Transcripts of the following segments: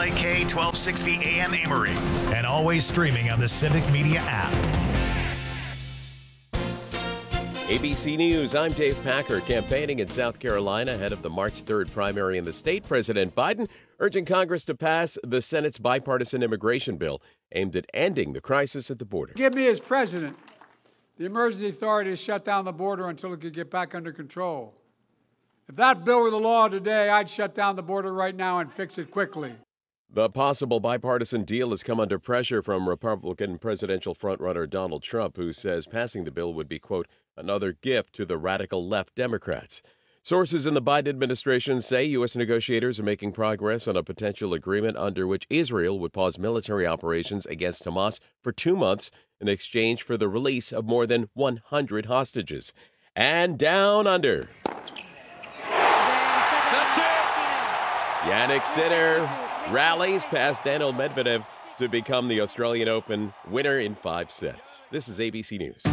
WLAK 1260 AM Amory. And always streaming on the Civic Media app. ABC News, I'm Dave Packer. Campaigning in South Carolina ahead of the March 3rd primary in the state, President Biden urging Congress to pass the Senate's bipartisan immigration bill aimed at ending the crisis at the border. Give me as president the emergency authority to shut down the border until it could get back under control. If that bill were the law today, I'd shut down the border right now and fix it quickly. The possible bipartisan deal has come under pressure from Republican presidential frontrunner Donald Trump, who says passing the bill would be, quote, another gift to the radical left Democrats. Sources in the Biden administration say U.S. negotiators are making progress on a potential agreement under which Israel would pause military operations against Hamas for 2 months in exchange for the release of more than 100 hostages. And down under. That's it! Jannik Sinner rallies past Daniil Medvedev to become the Australian Open winner in 5 sets. This is ABC News.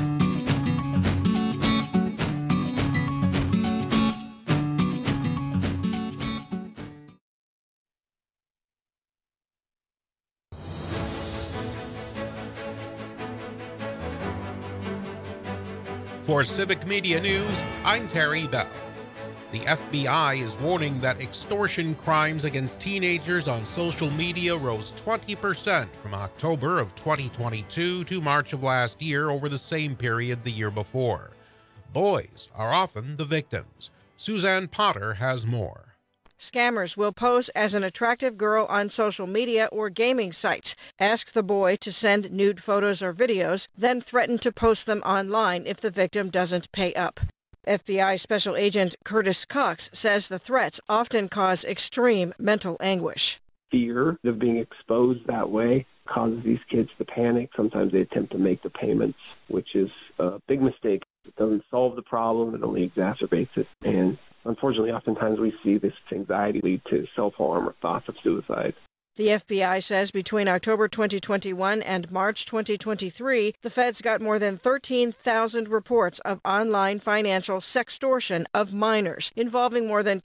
For Civic Media News, I'm Terry Bell. The FBI is warning that extortion crimes against teenagers on social media rose 20% from October of 2022 to March of last year over the same period the year before. Boys are often the victims. Suzanne Potter has more. Scammers will pose as an attractive girl on social media or gaming sites, ask the boy to send nude photos or videos, then threaten to post them online if the victim doesn't pay up. FBI Special Agent Curtis Cox says the threats often cause extreme mental anguish. Fear of being exposed that way causes these kids to panic. Sometimes they attempt to make the payments, which is a big mistake. It doesn't solve the problem, it only exacerbates it. And unfortunately, oftentimes we see this anxiety lead to self-harm or thoughts of suicide. The FBI says between October 2021 and March 2023, the feds got more than 13,000 reports of online financial sextortion of minors, involving more than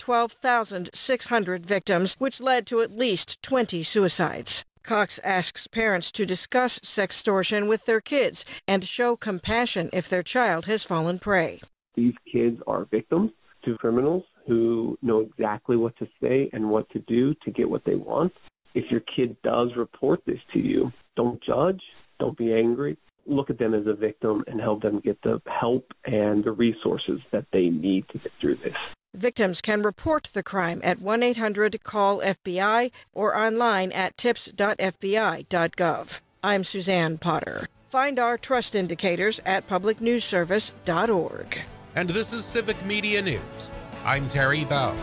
12,600 victims, which led to at least 20 suicides. Cox asks parents to discuss sextortion with their kids and show compassion if their child has fallen prey. These kids are victims to criminals who know exactly what to say and what to do to get what they want. If your kid does report this to you, don't judge, don't be angry. Look at them as a victim and help them get the help and the resources that they need to get through this. Victims can report the crime at 1-800-CALL-FBI or online at tips.fbi.gov. I'm Suzanne Potter. Find our trust indicators at publicnewsservice.org. And this is Civic Media News. I'm Terry Bell.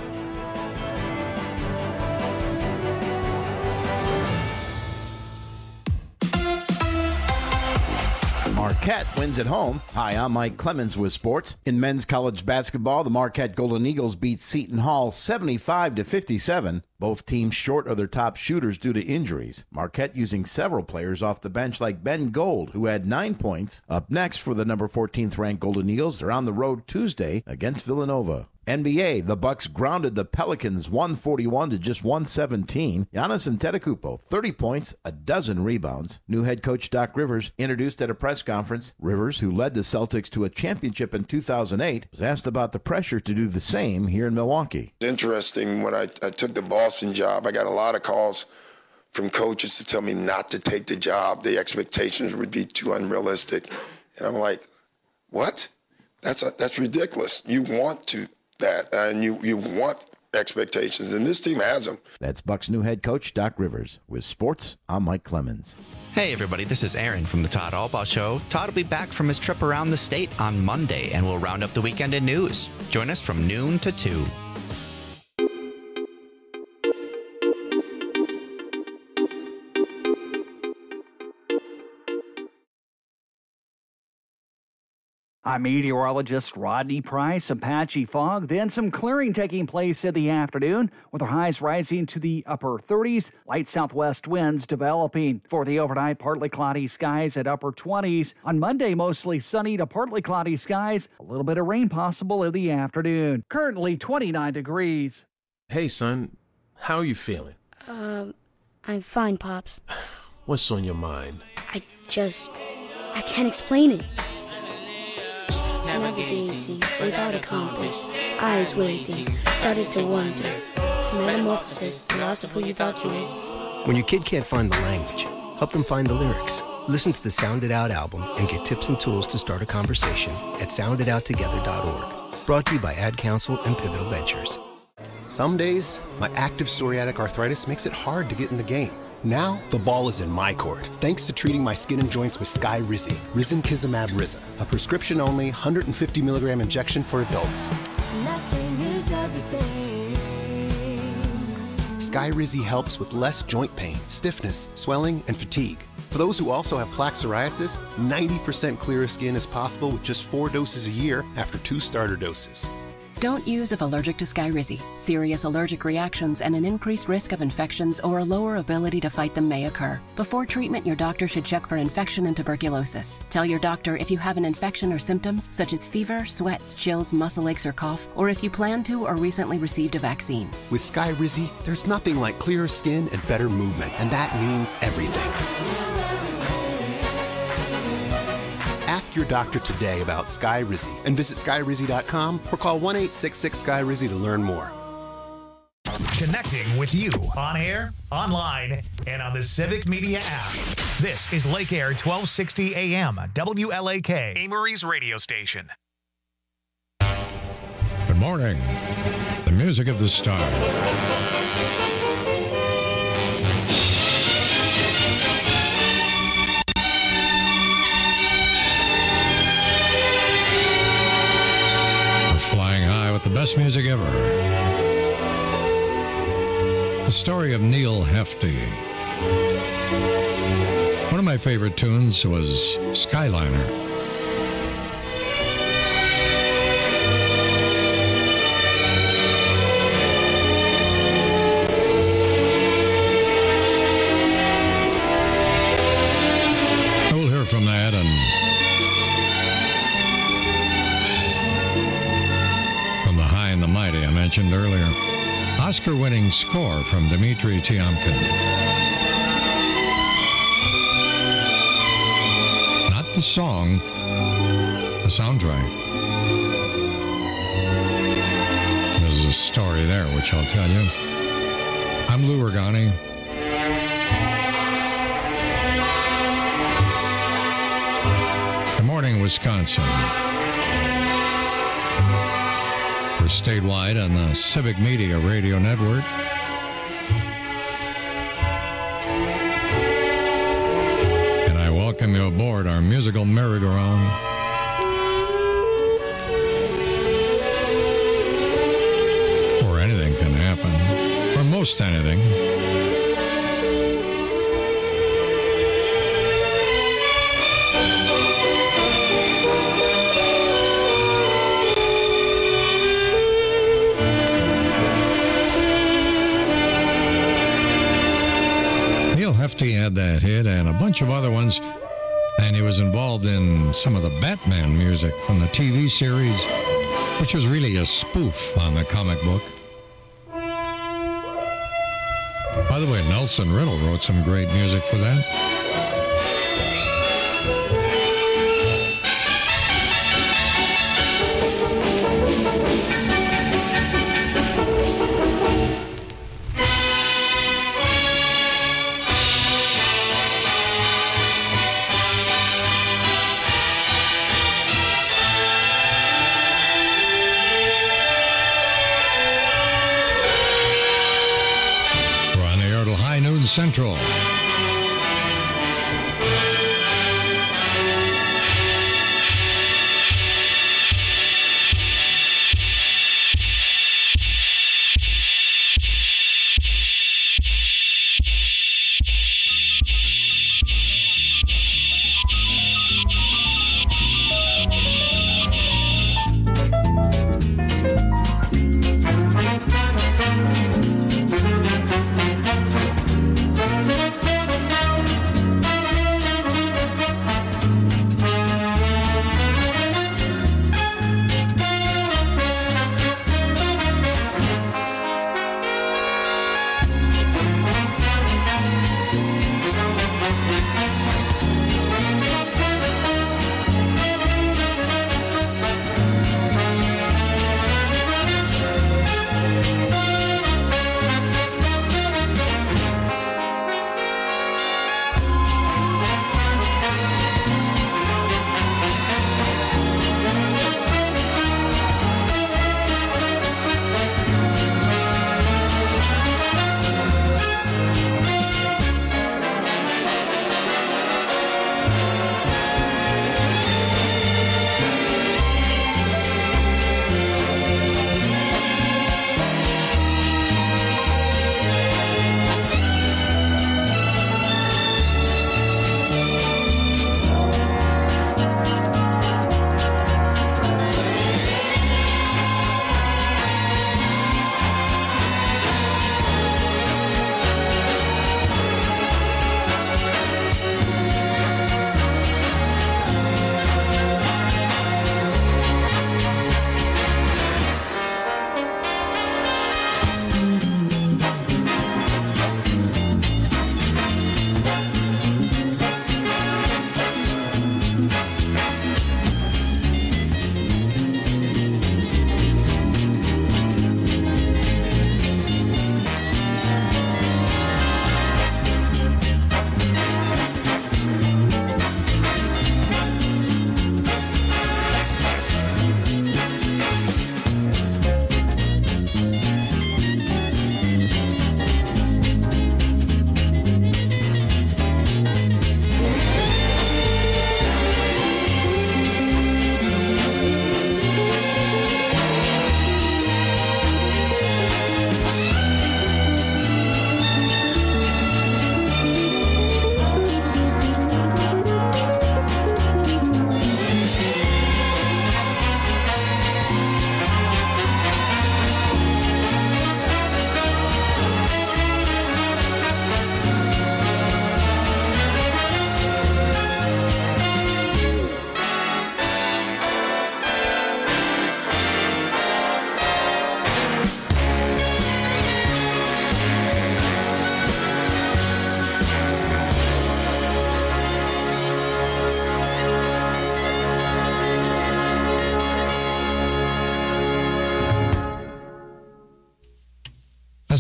Marquette wins at home. Hi, I'm Mike Clemens with sports. In men's college basketball, the Marquette Golden Eagles beat Seton Hall 75-57. Both teams short of their top shooters due to injuries. Marquette using several players off the bench like Ben Gold, who had 9 points. Up next for the number 14th ranked Golden Eagles, they're on the road Tuesday against Villanova. NBA, the Bucks grounded the Pelicans 141 to just 117. Giannis Antetokounmpo, 30 points, a dozen rebounds. New head coach Doc Rivers introduced at a press conference. Rivers, who led the Celtics to a championship in 2008, was asked about the pressure to do the same here in Milwaukee. It's interesting, when I took the Boston job, I got a lot of calls from coaches to tell me not to take the job. The expectations would be too unrealistic. And I'm like, what? That's ridiculous. You want to that, and you want expectations, and this team has them. That's Bucks new head coach Doc Rivers. With sports, I'm Mike Clemens. Hey everybody, this is Aaron from the Todd Albaugh Show. Todd will be back from his trip around the state on Monday, and we'll round up the weekend in news. Join us from noon to 2. I'm meteorologist Rodney Price. Some patchy fog, then some clearing taking place in the afternoon, with our highs rising to the upper 30s. Light southwest winds developing. For the overnight, partly cloudy skies at upper 20s. On Monday, mostly sunny to partly cloudy skies. A little bit of rain possible in the afternoon. Currently 29 degrees. Hey, son. How are you feeling? I'm fine, Pops. What's on your mind? I can't explain it. Navigating without a compass, eyes waiting, started to wonder. Metamorphosis, the loss of who you thought you was. When your kid can't find the language, help them find the lyrics. Listen to the Sound It Out album and get tips and tools to start a conversation at sounditouttogether.org. Brought to you by Ad Council and Pivotal Ventures. Some days, my active psoriatic arthritis makes it hard to get in the game. Now, the ball is in my court, thanks to treating my skin and joints with Skyrizi, Risankizumab Riza, a prescription-only 150 milligram injection for adults. Nothing is everything. Skyrizi helps with less joint pain, stiffness, swelling, and fatigue. For those who also have plaque psoriasis, 90% clearer skin is possible with just 4 doses a year after 2 starter doses. Don't use if allergic to Skyrizi. Serious allergic reactions and an increased risk of infections or a lower ability to fight them may occur. Before treatment, your doctor should check for infection and tuberculosis. Tell your doctor if you have an infection or symptoms such as fever, sweats, chills, muscle aches, or cough, or if you plan to or recently received a vaccine. With Skyrizi, there's nothing like clearer skin and better movement, and that means everything. Ask your doctor today about Skyrizi and visit Skyrizi.com or call 1-866-SKYRIZI to learn more. Connecting with you on air, online, and on the Civic Media app. This is Lake Air 1260 AM, WLAK, Amory's radio station. Good morning. The music of the stars. Flying high with the best music ever. The story of Neil Hefti. One of my favorite tunes was Skyliner. We'll hear from that and the Mighty I mentioned earlier. Oscar-winning score from Dmitri Tiomkin. Not the song, the soundtrack. There's a story there, which I'll tell you. I'm Lou Ragani. Good morning, Wisconsin. We're statewide on the Civic Media Radio Network. And I welcome you aboard our musical merry-go-round. Or anything can happen. Or most anything. Hefti had that hit and a bunch of other ones, and he was involved in some of the Batman music from the TV series, which was really a spoof on the comic book. By the way, Nelson Riddle wrote some great music for that. Central.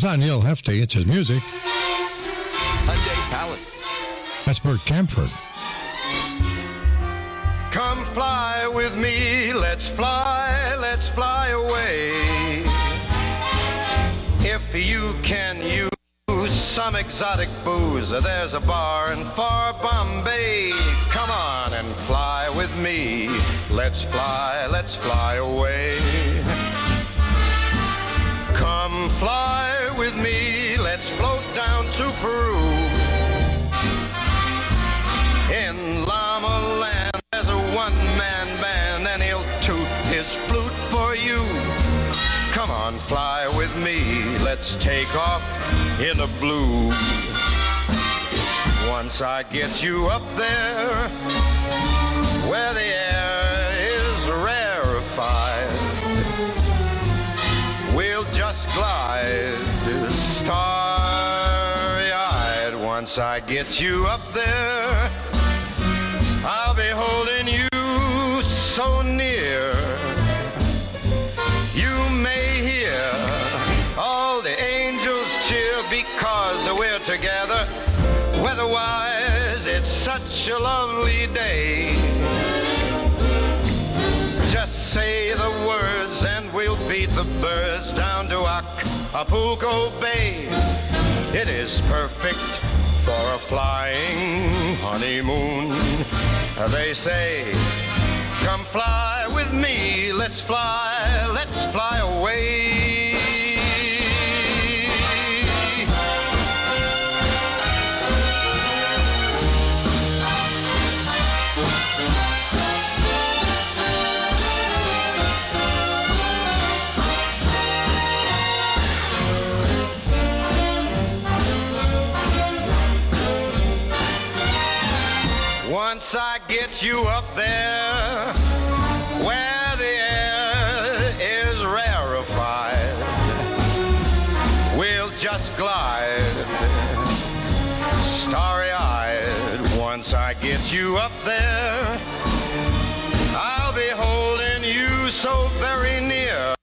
That's not Neil Hefti. It's his music. Hyundai Palace. That's Bert Camford. Come fly with me, let's fly away. If you can use some exotic booze, there's a bar in far Bombay. Come on and fly with me, let's fly away. Come fly with me, let's float down to Peru. In Llama Land, there's a one-man band, and he'll toot his flute for you. Come on, fly with me, let's take off in the blue. Once I get you up there, where the air is rarefied, we'll just glide starry-eyed. Once I get you up there, I'll be holding you so near. You may hear all the angels cheer because we're together. Weather-wise, it's such a lovely day. Just say the words and we'll beat the birds down to Acapulco Bay. It is perfect for a flying honeymoon. They say, come fly with me, let's fly away. Once I get you up there, where the air is rarefied, we'll just glide starry-eyed. Once I get you up there, I'll be holding you so very near.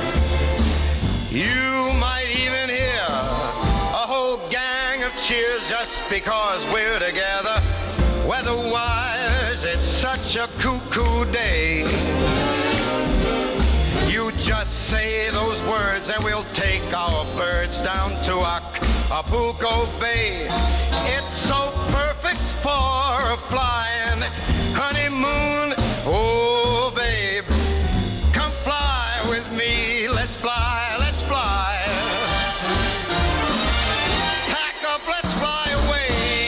You might even hear a whole gang of cheers just because we're together. Weather-wise, it's such a cuckoo day. You just say those words and we'll take our birds down to Acapulco Bay. It's so perfect for a flying honeymoon. Oh, babe, come fly with me. Let's fly, let's fly. Pack up, let's fly away.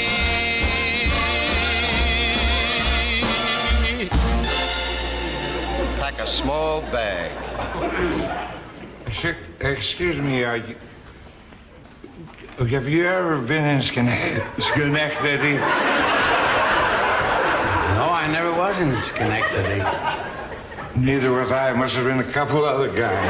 Pack a small bag. Excuse me, have you ever been in Schenectady? No, I never was in Schenectady. Neither was I. Must have been a couple other guys.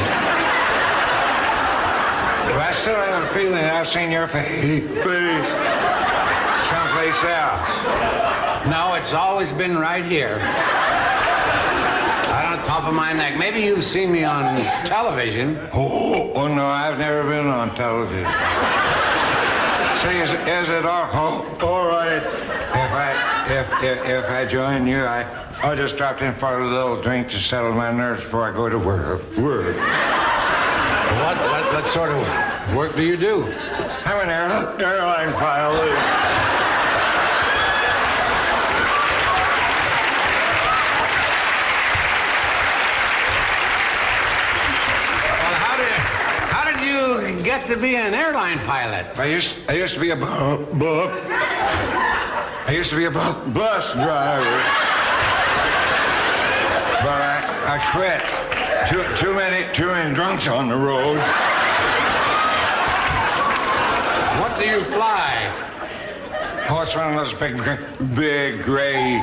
But I still have a feeling I've seen your face someplace else. No, it's always been right here. Right on top of my neck. Maybe you've seen me on television. Oh no, I've never been on television. Say, is it all right if I join you? I just dropped in for a little drink to settle my nerves before I go to work. What sort of work do you do? I'm an airline pilot. Get to be an airline pilot. I used to be a bus driver, but I quit. Too many drunks on the road. What do you fly? Oh, it's one of those big gray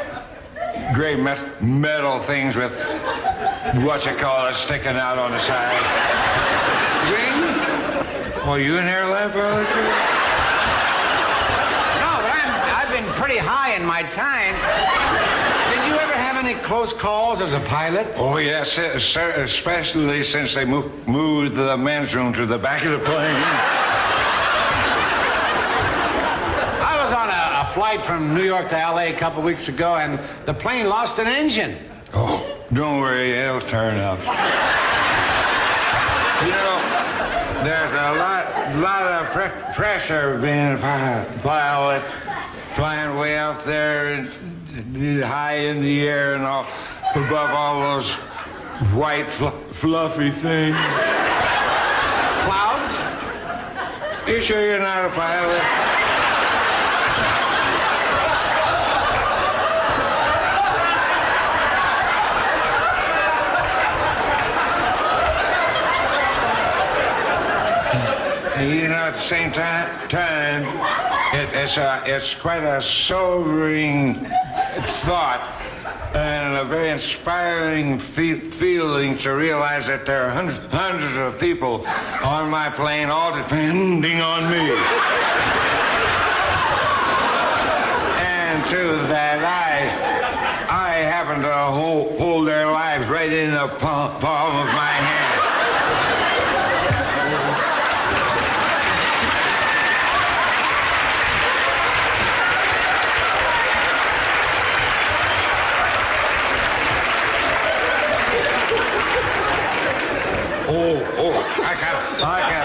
metal things with sticking out on the side. Wings? Oh, you an airline pilot too? No, but I've been pretty high in my time. Did you ever have have any close calls as a pilot? Oh, yes, sir, especially since they moved the men's room to the back of the plane. I was on a flight from New York to L.A. a couple weeks ago, and the plane lost an engine. Oh, don't worry, it'll turn up. You know, there's a lot of pressure being a pilot, flying way out there, high in the air and all, above all those white fluffy things. Clouds? You sure you're not a pilot? You know, at the same time, it's quite a sobering thought and a very inspiring feeling to realize that there are hundreds of people on my plane, all depending on me. And to that, I happen to hold their lives right in the palm of my hand. Oh, I got it.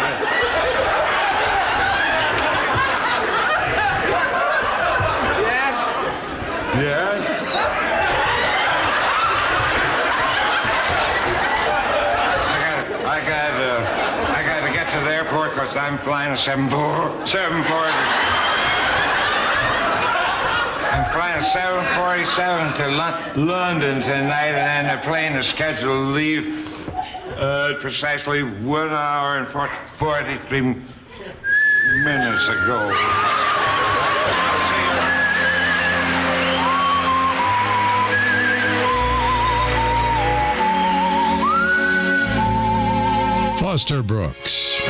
Yes? Yes? I got to get to the airport because I'm flying a 747. I'm flying a 747 to London tonight, and then the plane is scheduled to leave precisely 1 hour and 43 minutes ago. I'll see you. Foster Brooks.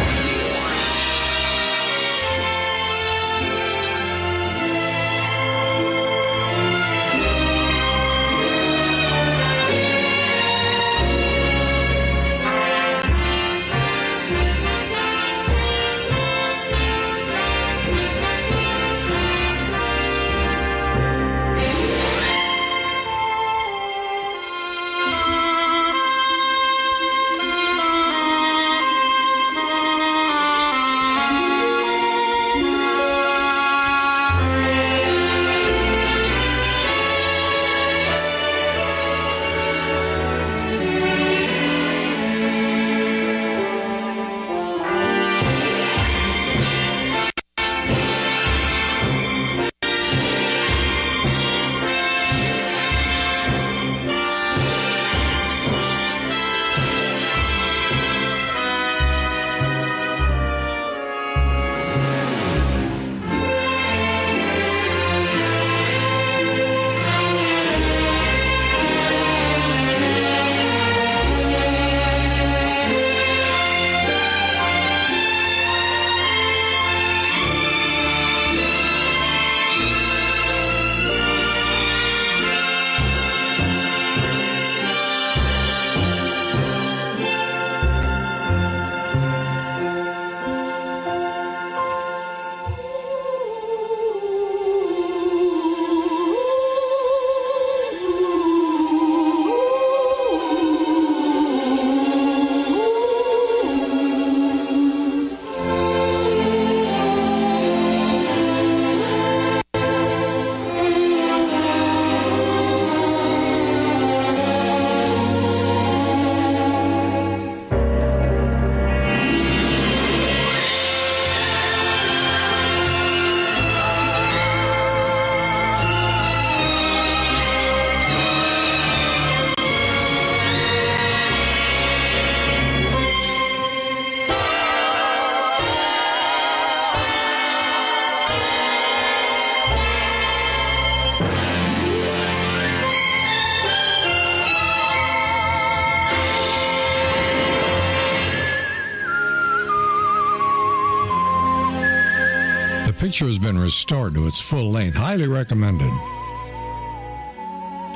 The picture has been restored to its full length. Highly recommended. The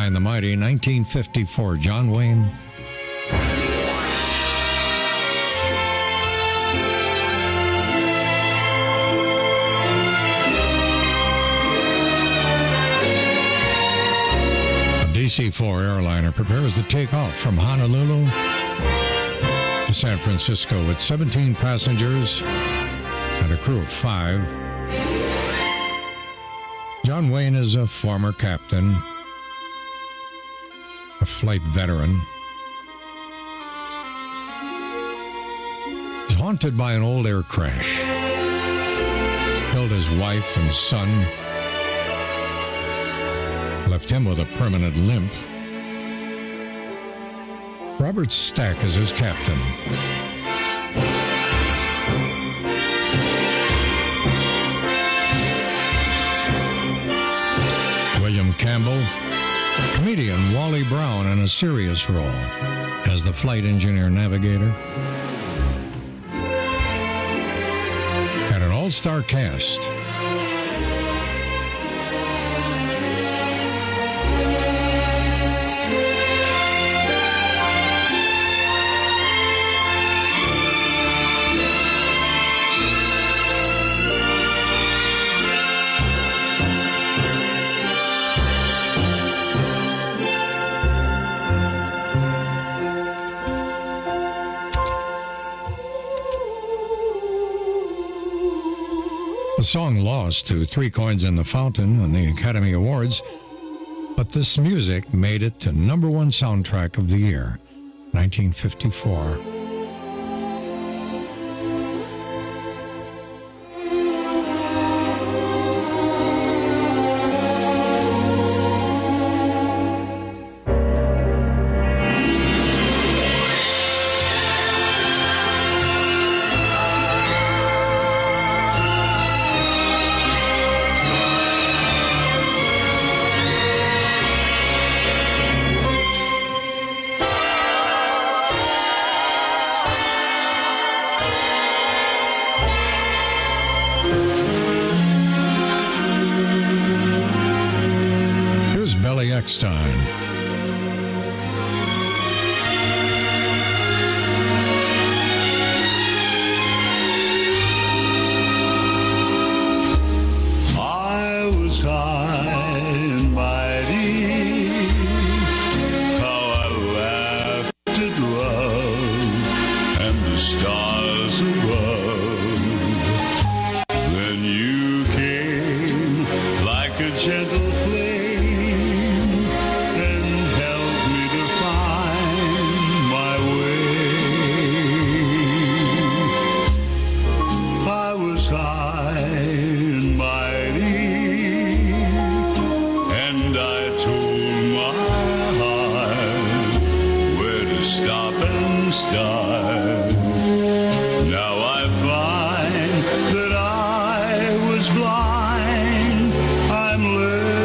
High and the Mighty, 1954, John Wayne. A DC-4 airliner prepares to take off from Honolulu to San Francisco with 17 passengers and a crew of 5. John Wayne is a former captain, a flight veteran. He's haunted by an old air crash. Killed his wife and son. Left him with a permanent limp. Robert Stack is his captain. William Campbell, comedian Wally Brown in a serious role as the flight engineer navigator. And an all-star cast. The song lost to Three Coins in the Fountain on the Academy Awards, but this music made it to #1 soundtrack of the year, 1954. Eckstein. I was high and mighty, how I laughed at love and the stars above. Then you came like a gentle flame. Now I find that I was blind. I'm learning.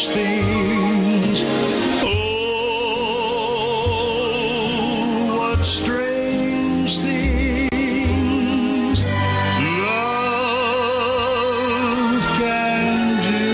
strange things. Oh, what strange things love can do.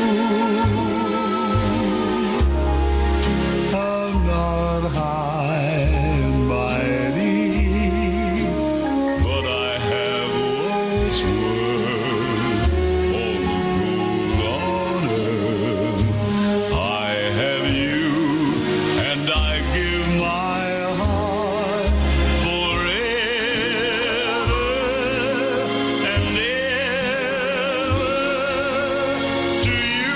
I'm not high and mighty, but I have what's worth all the gold on earth. I have you, and I give my heart forever and ever to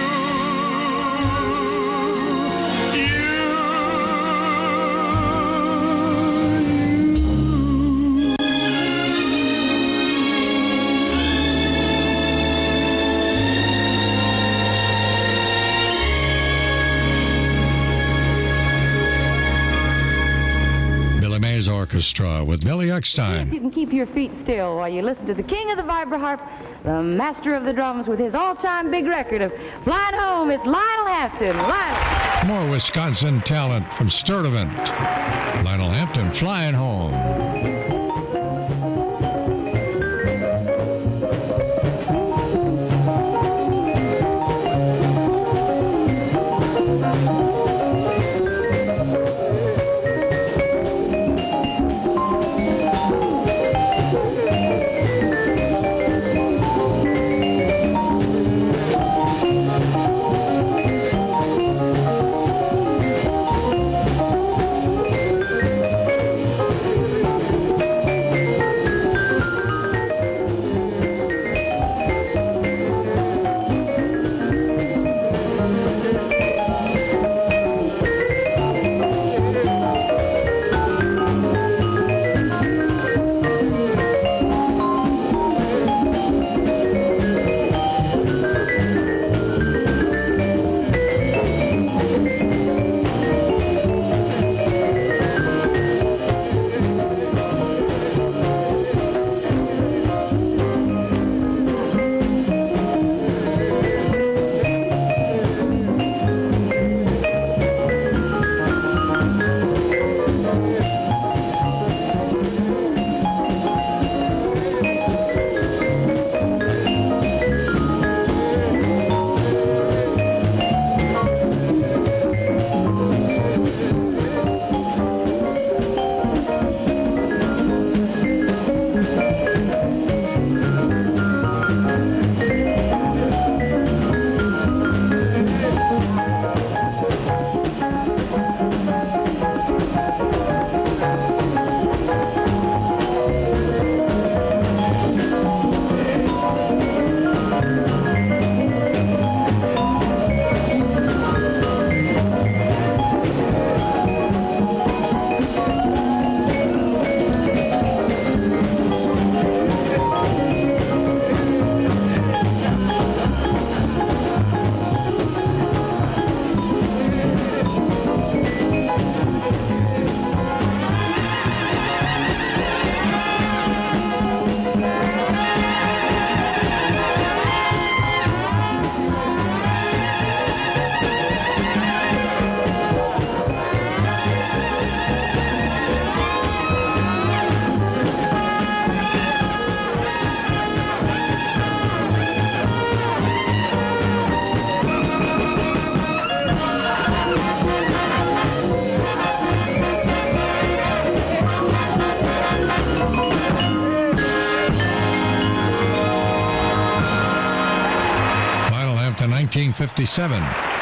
Billy Mays Orchestra with Billy Eckstein. You can keep your feet still while you listen to the king of the vibraharp, the master of the drums, with his all-time big record of Flying Home. It's Lionel Hampton. Lionel. More Wisconsin talent from Sturtevant. Lionel Hampton, Flying Home. to 1957.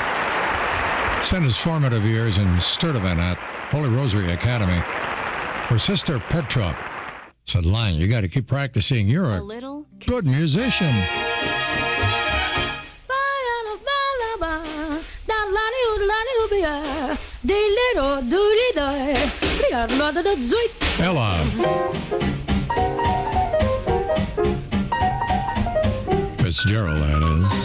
Spent his formative years in Sturtevant at Holy Rosary Academy, where Sister Petra said, "Lion, you got to keep practicing. You're a good musician." Ella. Fitzgerald, that is.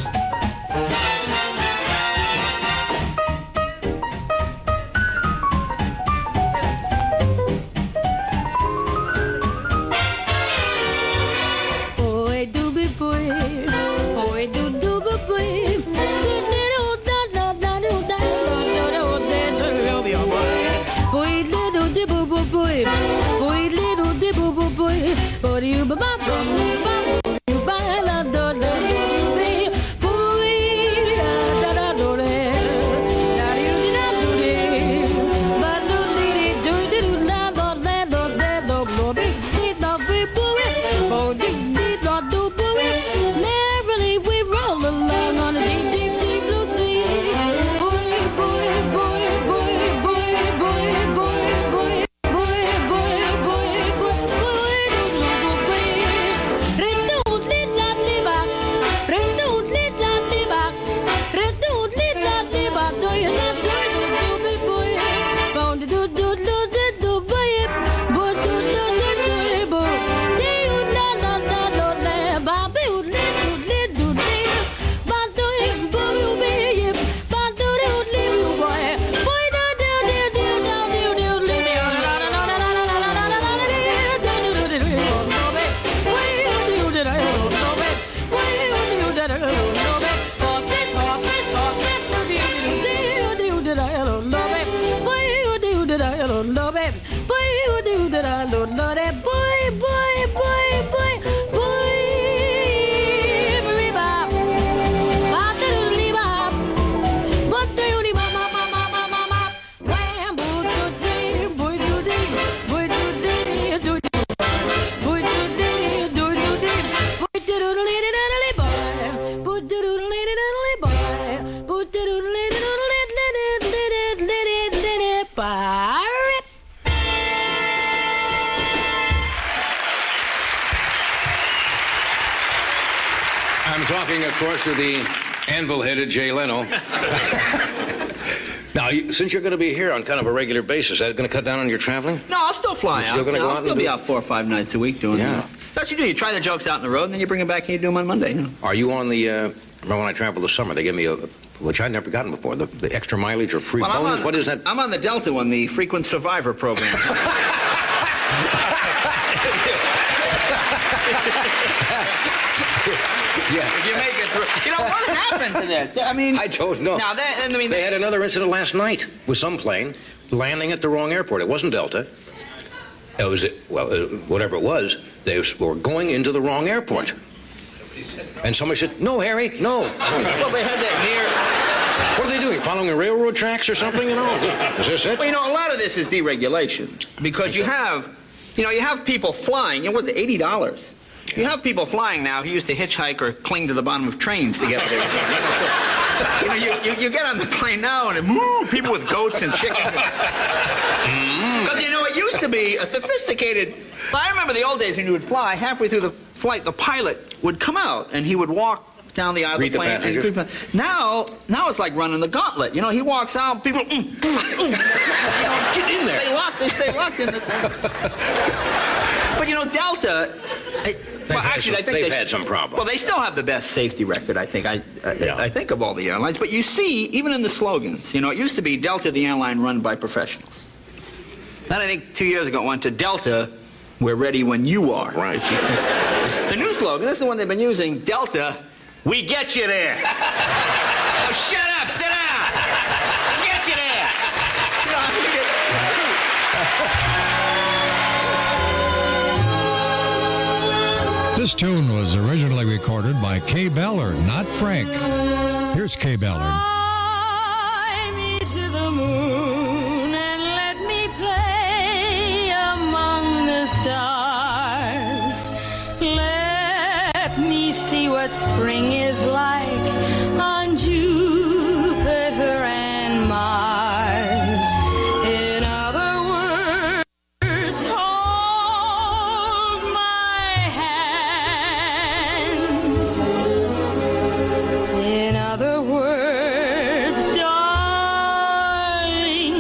I'm talking, of course, to the anvil-headed Jay Leno. Now, since you're going to be here on kind of a regular basis, is that going to cut down on your traveling? No, I'll still fly out. I'll still be out 4 or 5 nights a week doing it. That's what you do. You try the jokes out on the road, and then you bring them back and you do them on Monday. You know? Are you on the... remember when I traveled this summer, they gave me a... which I'd never gotten before, the extra mileage or free bonus? What is that? I'm on the Delta one, the Frequent Survivor program. Yeah. If you make it through. You know, what happened to that? I mean... I don't know. Now, they had another incident last night with some plane landing at the wrong airport. It wasn't Delta. It was, whatever it was, they were going into the wrong airport. And somebody said, "No, Harry, no." Well, they had that near... What are they doing? Following the railroad tracks or something? You know, is this it? Well, you know, a lot of this is deregulation because you have people flying. You know, what's it, $80? You have people flying now who used to hitchhike or cling to the bottom of trains to get there. You know, you get on the plane now and people with goats and chickens. Because, you know, it used to be a sophisticated... I remember the old days when you would fly, halfway through the flight, the pilot would come out and he would walk down the aisle of the plane. Now it's like running the gauntlet. You know, he walks out, people... You know, get in there. They stay locked in the... But, you know, Delta... They've had some problems. Well, they still have the best safety record, I think. I think of all the airlines. But you see, even in the slogans, you know, it used to be Delta, the airline run by professionals. Then I think 2 years ago it went to Delta, we're ready when you are. Right. The new slogan, this is the one they've been using, Delta, we get you there. Oh, shut up, sit down. We get you there. You know, I This tune was originally recorded by Kay Ballard, not Frank. Here's Kay Ballard. Fly me to the moon and let me play among the stars. Let me see what spring is like on Jupiter and Mars. In other words, hold my hand. In other words, darling,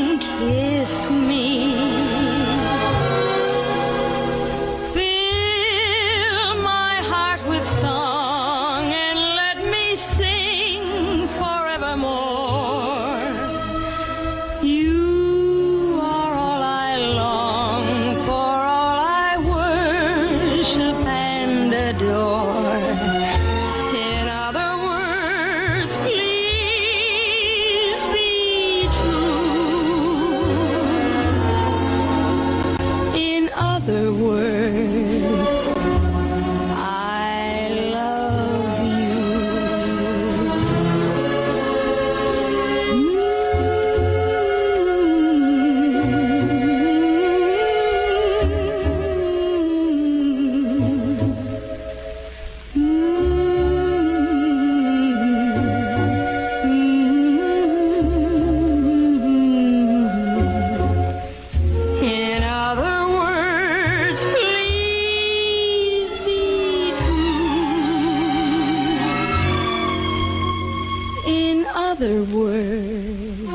other words.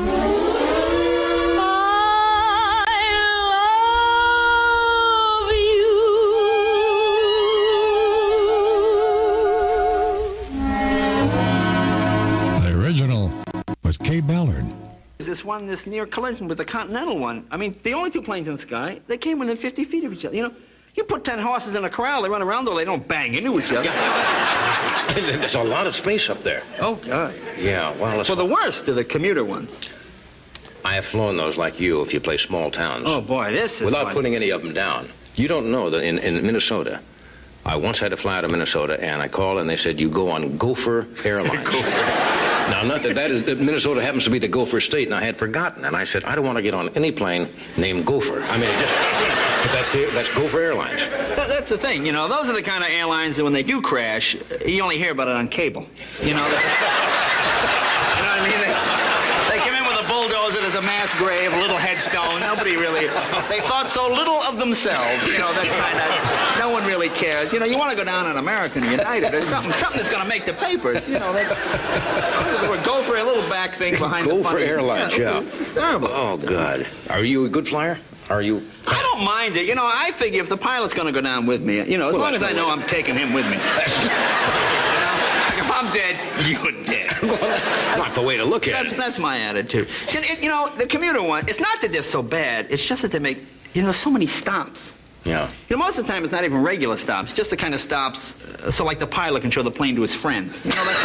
The original with Kay Ballard. This near collision with the Continental one. I mean, the only two planes in the sky, they came within 50 feet of each other. You know, you put 10 horses in a corral, they run around, though they don't bang into each other. There's a lot of space up there. Oh, God. Yeah, well, it's... Well, the worst are the commuter ones. I have flown those like you if you play small towns. Oh, boy, this is Without fun. putting any of them down. You don't know that in Minnesota, I once had to fly out of Minnesota, and I called, and they said, you go on Gopher Airlines. Now, not that Minnesota happens to be the Gopher state, and I had forgotten. And I said, I don't want to get on any plane named Gopher. I mean, but that's Gopher Airlines. That's the thing, you know, those are the kind of airlines that when they do crash, you only hear about it on cable. You know, you know what I mean? They come in with a bulldozer, there's a mass grave, a little headstone. Nobody really, they thought so little of themselves, you know, that kind of, no one really cares. You know, you want to go down on American United. There's something that's going to make the papers, you know. They would go for a little back thing behind the Gopher Airlines, yeah. It's terrible. Oh, God. Are you a good flyer? Are you... I don't mind it. You know, I figure if the pilot's going to go down with me, you know, as long as I know I'm taking him with me. You know? Like if I'm dead, you're dead. Not the way to look at it. That's my attitude. See, you know, the commuter one, it's not that they're so bad. It's just that they make, you know, so many stops. Yeah. You know, most of the time it's not even regular stops. Just the kind of stops so like the pilot can show the plane to his friends. You know,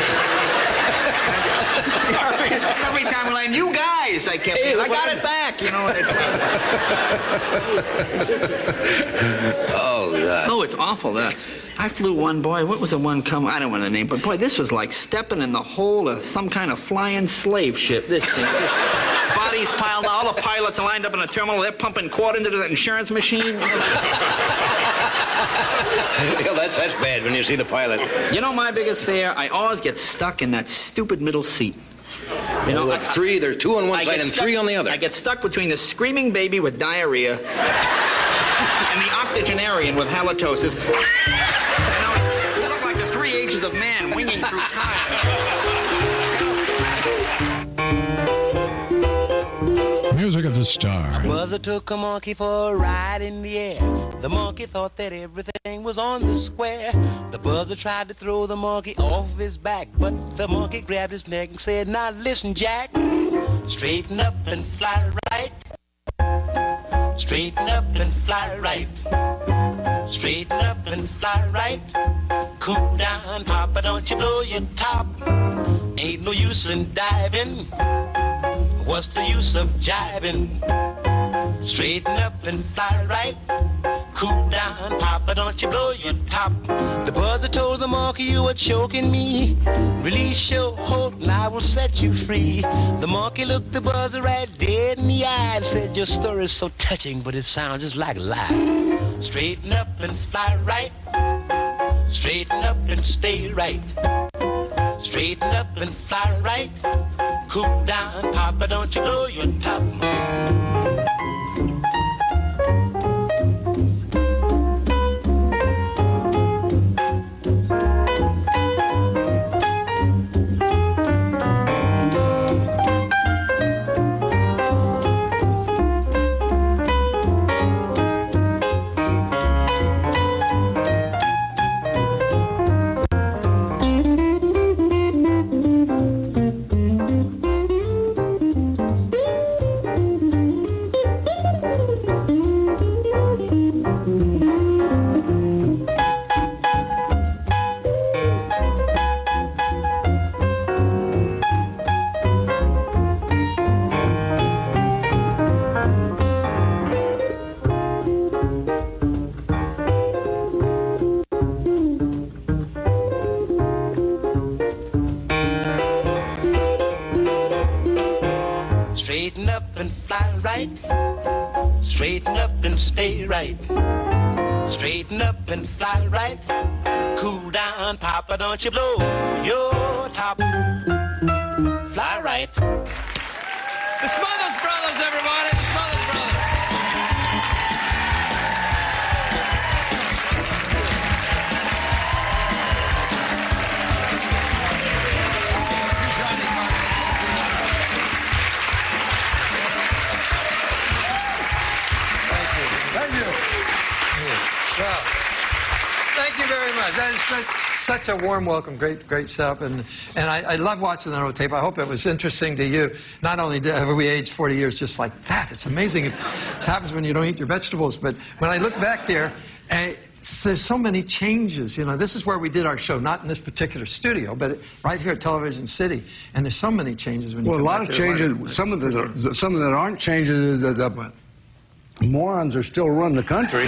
every time we land, you guys, I kept, I got it back, you know. Oh, God. Oh, it's awful. I flew one, boy, what was the one come? I don't want to name, but boy, this was like stepping in the hole of some kind of flying slave ship, this thing. Bodies piled, all the pilots are lined up in a terminal, they're pumping quarter into the insurance machine. Well, that's bad when you see the pilot. You know my biggest fear? I always get stuck in that stupid middle seat. You know, there's two on one side and three on the other. I get stuck between the screaming baby with diarrhea and the octogenarian with halitosis. You know, you look like the 3 H's of man winging through time. Music of the Star. Mother took a monkey for a ride in the air. The monkey thought that everything was on the square. The buzzer tried to throw the monkey off his back, but the monkey grabbed his neck and said, now listen, Jack, straighten up and fly right. Straighten up and fly right. Straighten up and fly right. Cool down, Papa, don't you blow your top. Ain't no use in diving. What's the use of jiving? Straighten up and fly right. Cool down, Papa, don't you blow your top. The buzzer told the monkey, you are choking me. Release your hold and I will set you free. The monkey looked the buzzer right dead in the eye and said, your story is so touching, but it sounds just like a lie. Straighten up and fly right. Straighten up and stay right. Straighten up and fly right. Cool down, Papa, don't you blow your top. Straighten up and fly right. Straighten up and stay right. Straighten up and fly right. Cool down, Papa, don't you blow your top. Fly right. The Smothers Brothers, everybody. The Smothers Brothers. such a warm welcome, great setup, and I love watching the tape. I hope it was interesting to you. Not only have we aged 40 years just like that, it's amazing if it happens when you don't eat your vegetables, but when I look back there, there's so many changes. You know, this is where we did our show, not in this particular studio, but right here at Television City, and there's so many changes when you come a lot back of here. changes. Some of that aren't changes is that the morons are still running the country.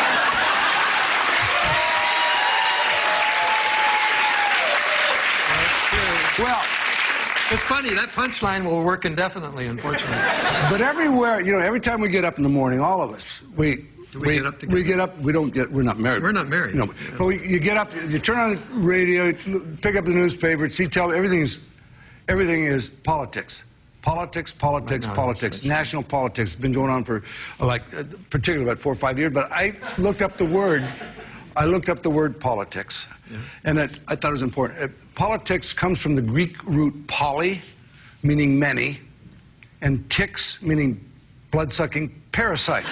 Well, it's funny, that punchline will work indefinitely, unfortunately. But everywhere, you know, every time we get up in the morning, all of us, we get up together? We get up, we're not married. We're not married. No, but you get up, you turn on the radio, pick up the newspaper, see everything is politics. Politics. National politics. It's been going on for, particularly about 4 or 5 years, but I looked up the word politics, and I thought it was important. Politics comes from the Greek root poly, meaning many, and ticks, meaning blood-sucking parasites.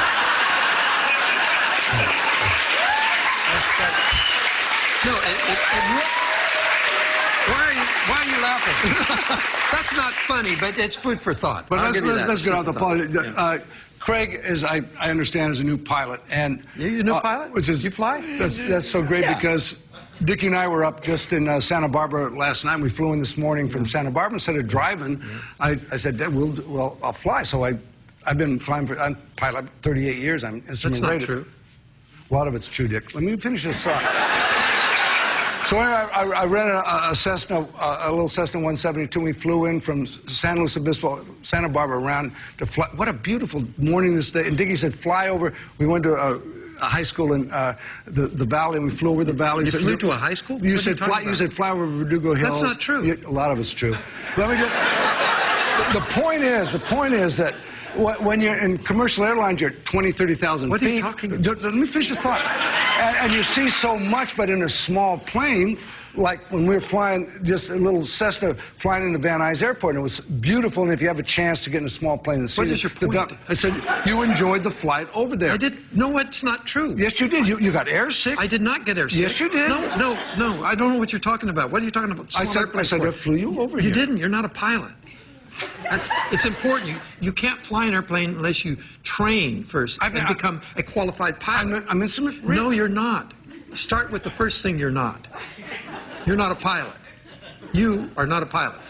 No, it looks... Why are you laughing? That's not funny, but it's food for thought. But let's get off the politics. Yeah. Craig, I understand, is a new pilot, and you're a new pilot. Which is you fly? That's so great because Dickie and I were up just in Santa Barbara last night. We flew in this morning from Santa Barbara. Instead of driving, I said, I'll fly. So I've been flying I'm pilot 38 years. I'm instrument rated. That's not true. A lot of it's true, Dick. Let me finish this thought. So I rented a Cessna, a little Cessna 172. We flew in from San Luis Obispo, Santa Barbara, around to fly. What a beautiful morning this day. And Dickie said, fly over. We went to a high school in the valley, and we flew over the valley. You flew to a high school? You said fly over Verdugo Hills. That's not true. A lot of it's true. Let me just... The point is that when you're in commercial airlines, you're 20, 30,000 feet. What are you talking about? Let me finish the thought. And you see so much, but in a small plane, like when we were flying, just a little Cessna flying into Van Nuys Airport, and it was beautiful, and if you have a chance to get in a small plane and see What is your point? I said, you enjoyed the flight over there. I did. No, it's not true. Yes, you did. You got airsick. I did not get airsick. Yes, you did. No. I don't know what you're talking about. What are you talking about? I said I flew you over here. You didn't. You're not a pilot. It's important. You can't fly an airplane unless you train first and become a qualified pilot. I'm instrument. No, you're not. Start with the first thing you're not. You're not a pilot. You are not a pilot.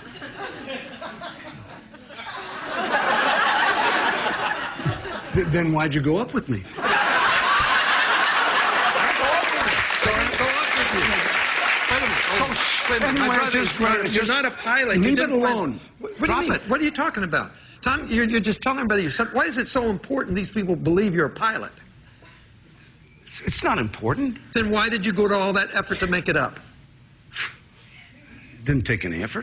Then why'd you go up with me? You're not a pilot. Leave it alone. Drop it. What are you talking about? Tom, you're just telling everybody why is it so important these people believe you're a pilot? It's not important. Then why did you go to all that effort to make it up? Didn't take any effort.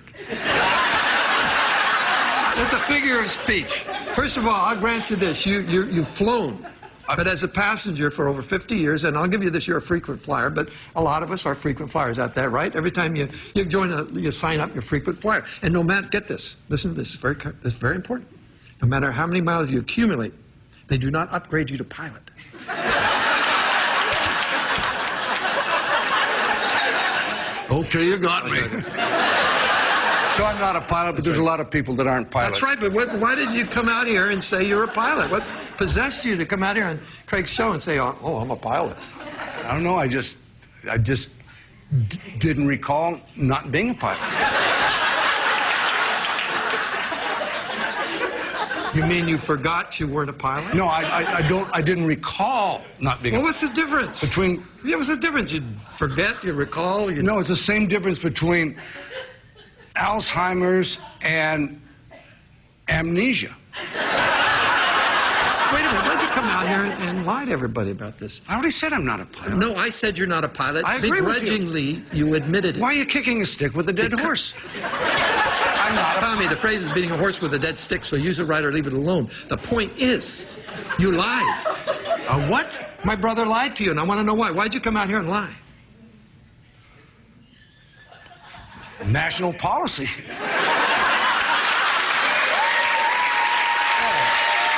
That's a figure of speech. First of all, I'll grant you this. You've flown. But as a passenger for over 50 years, and I'll give you this, you're a frequent flyer, but a lot of us are frequent flyers out there, right? Every time you sign up, you're a frequent flyer. And no matter, get this, listen to this, it's very important. No matter how many miles you accumulate, they do not upgrade you to pilot. Okay, you got me. So I'm not a pilot, but there's a lot of people that aren't pilots. That's right, but why did you come out here and say you're a pilot? What possessed you to come out here on Craig's show and say, oh, I'm a pilot? I don't know, I just didn't recall not being a pilot. You mean you forgot you weren't a pilot? No, I didn't recall not being a pilot. Well, what's the difference? What's the difference? You forget, you recall? No, it's the same difference between Alzheimer's and amnesia. Wait a minute, why'd you come out here and lie to everybody about this? I already said I'm not a pilot. No, I said you're not a pilot. I agree Begrudgingly, you admitted it. Why are you kicking a stick with a dead horse? I'm not. Tommy, the phrase is beating a horse with a dead stick, so use it right or leave it alone. The point is, you lied. What? My brother lied to you, and I want to know why. Why'd you come out here and lie? National policy.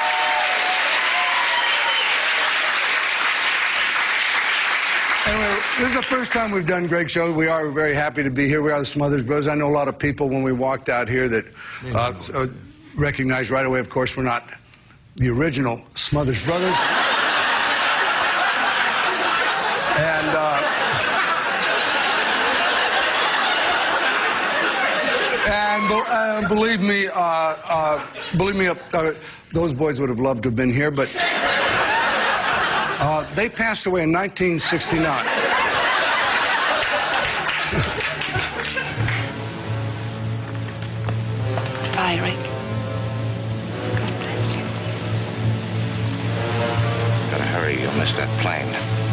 Anyway, This is the first time we've done Greg's show. We are very happy to be here. We are the Smothers Brothers. I know a lot of people when we walked out here that recognized right away, of course, we're not the original Smothers Brothers. And believe me, those boys would have loved to have been here, but they passed away in 1969. Bye, Rick. God bless you. Gotta hurry, you'll miss that plane.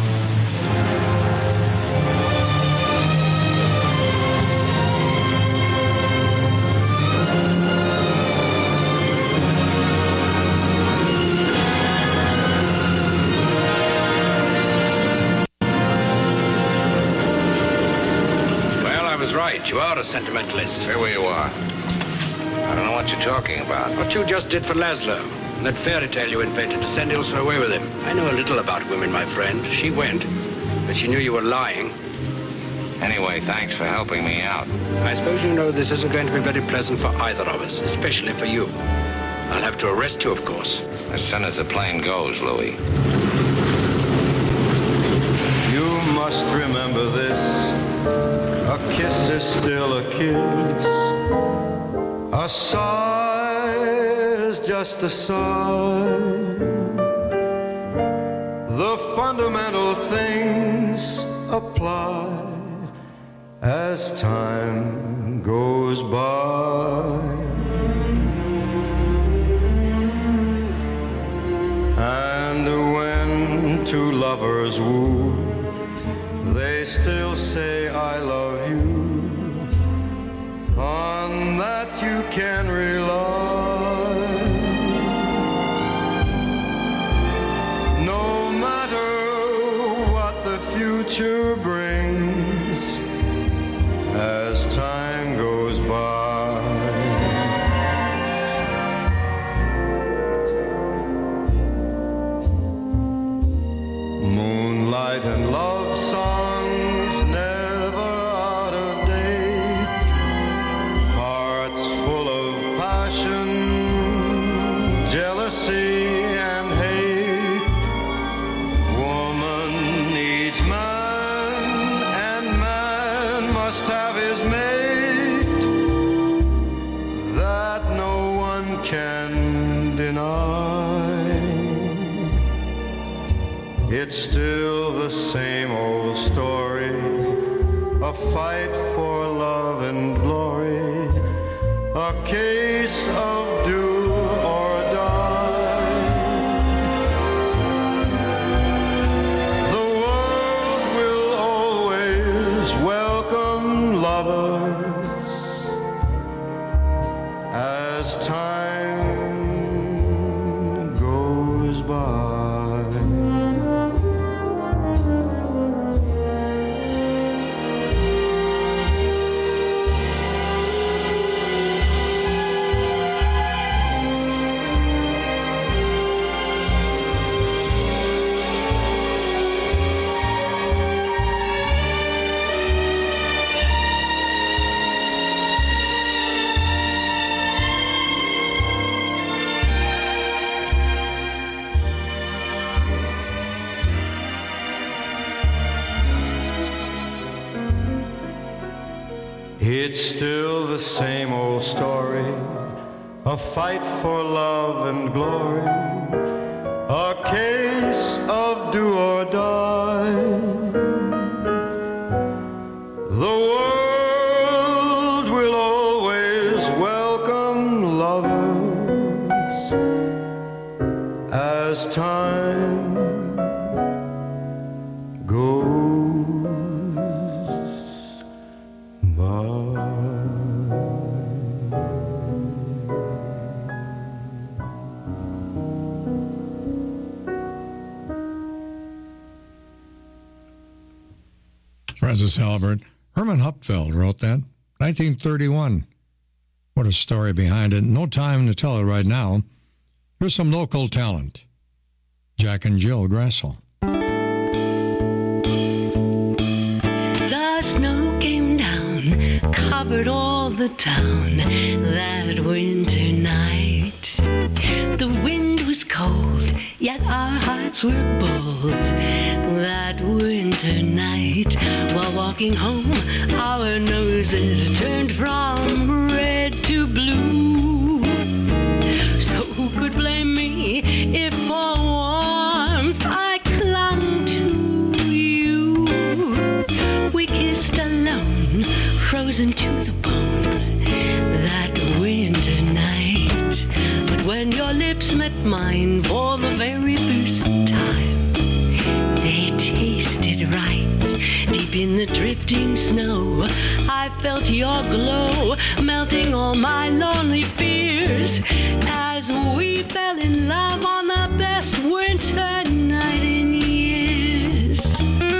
Right, you are a sentimentalist. Stay where you are. I don't know what you're talking about. What you just did for Laszlo, and that fairy tale you invented to send Ilsa away with him. I know a little about women, my friend. She went, but she knew you were lying. Anyway, thanks for helping me out. I suppose you know this isn't going to be very pleasant for either of us, especially for you. I'll have to arrest you, of course. As soon as the plane goes, Louis. You must remember this. A kiss is still a kiss. A sigh is just a sigh. The fundamental things apply as time goes by. And when two lovers woo, they still say I love you. On that you can rely. No matter what the future brings, as time goes by. Moonlight and love songs never out of date. Hearts full of passion, jealousy and hate. Woman needs man and man must have his mate. That no one can deny. It's still the same old story, a fight for love and glory, a case of do or die. The world will always welcome lovers as time goes by. It's still the same old story, a fight for love and glory, a case of do or die. The world will always welcome lovers as time goes by. Francis Halbert. Herman Hupfeld wrote that, 1931. What a story behind it. No time to tell it right now. Here's some local talent. Jack and Jill Grassel. covered all the town that winter night. The wind was cold, yet our hearts were bold. That winter night, while walking home, our noses turned from red to blue. So who could blame me if for warmth I clung to you? We kissed alone, frozen to the bone, that winter night. But when your lips met mine for the very first time, they tasted right. Deep in the drifting snow, I felt your glow, melting all my lonely fears, as we fell in love on the best winter night in years.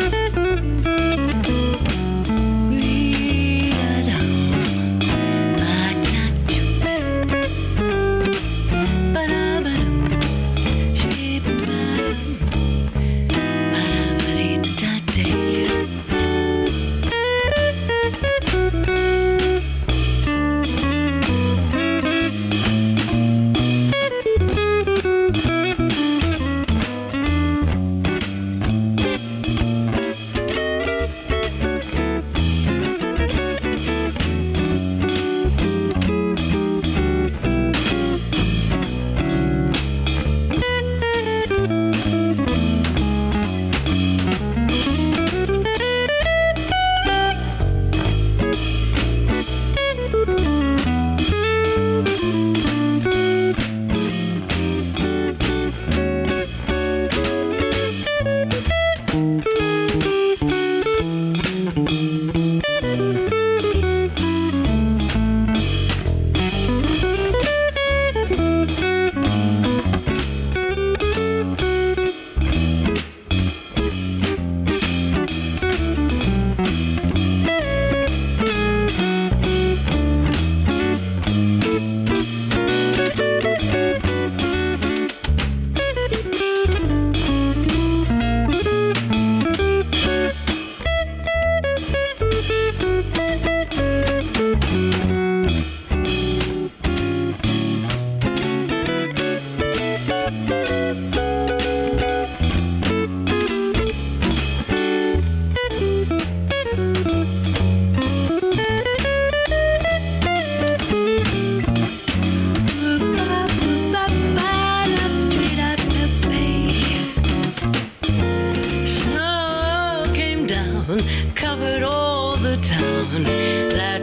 Covered all the town that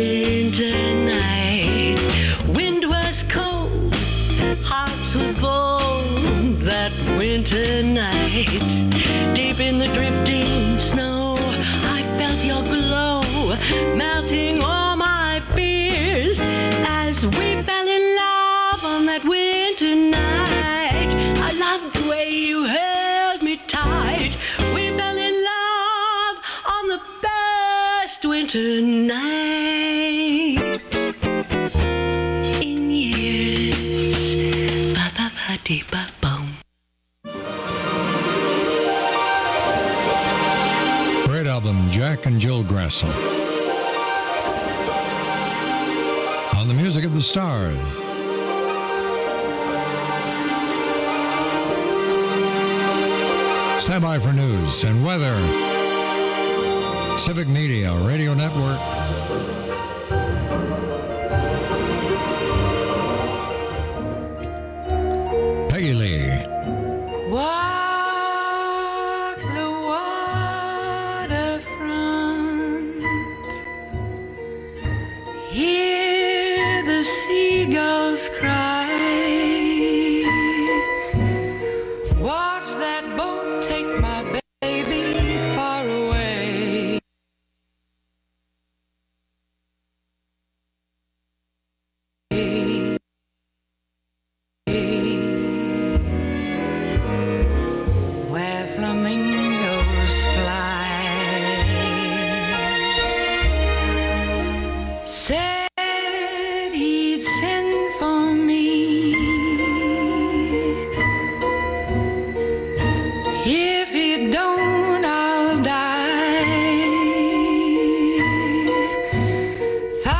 winter night. Wind was cold, hearts were bold that winter night. Deep in the drifting snow, I felt your glow, melting all my fears as we fell in love on that winter night. I loved the way you held me tight. We fell in love on the best winter night in years. Ba ba ba dee ba boom. Great album, Jack and Jill Grassel. On the Music of the Stars. Stand by for news and weather. Civic Media Radio Network. Peggy Lee. Walk the waterfront. Hear the seagulls cry. Watch that boat take my baby far away. Where flamingos fly. Said he'd send for me. If you don't, I'll die.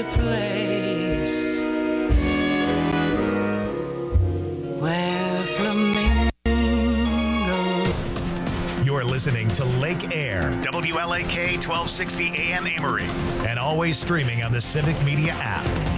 the place where flamingos. You're listening to Lake Air, WLAK 1260 AM Amory, and always streaming on the Civic Media app.